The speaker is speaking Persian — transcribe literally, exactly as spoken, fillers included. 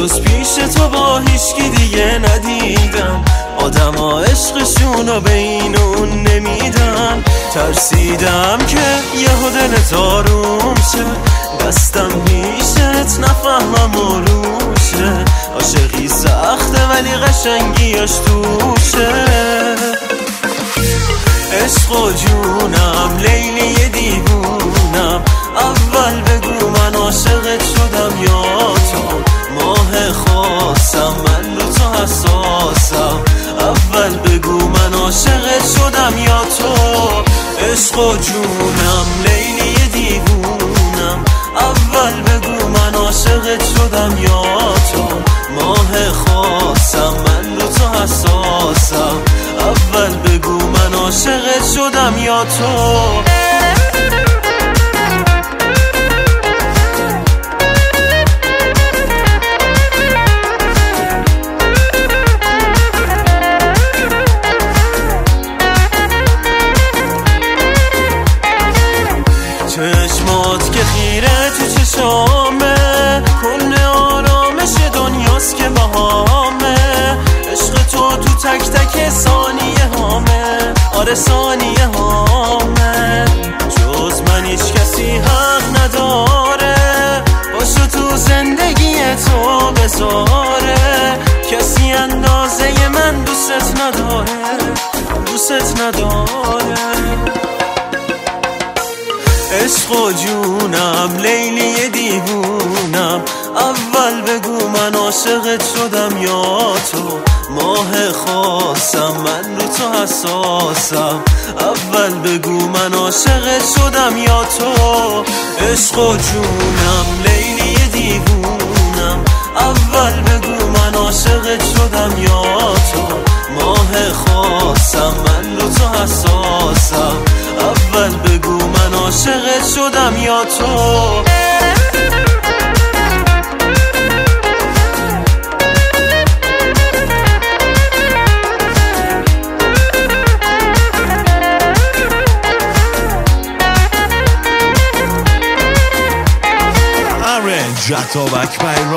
جز پیش تو با هیچکی دیگه ندیدم. آدم ها عشقشونو به این اون نمیدن. ترسیدم که یهو دلت آروم شه، دستم پیشت نفهمم و روشه. عاشقی سخته ولی قشنگیاش توشه. عشق و جونم لیلی دیوونم، اول بگو من عاشقت شدم یا تو. ماه خاصم من رو تو حساسم، اول بگو من عاشقت شدم یا تو. عشق و جونم لیلی دیوونم، اول بگو من عاشقت شدم یا تو. ماه خاصم من رو تو حساسم، اول بگو من عاشقت شدم یا تو. چشمات که خیره تو چشامه، کل آرامش دنیاست که باهامه. عشق تو تو تک تک ثانیه هامه، آره ثانیه هامه. جز من هیچ کسی حق نداره باشو تو زندگی تو بذاره. کسی اندازه من دوست نداره، دوست نداره. عشق و جونم لیلی دیوونم، اول بگو من عاشقت شدم یا تو. ماه خاصم من رو تو حساسم، اول بگو من عاشقت شدم یا تو. عشق و جونم لیلی دیوونم، اول بگو من عاشقت شدم یا تو. ماه خاصم من رو تو حساسم، اول بگو من عاشقت شدم یا تو. Jatobak by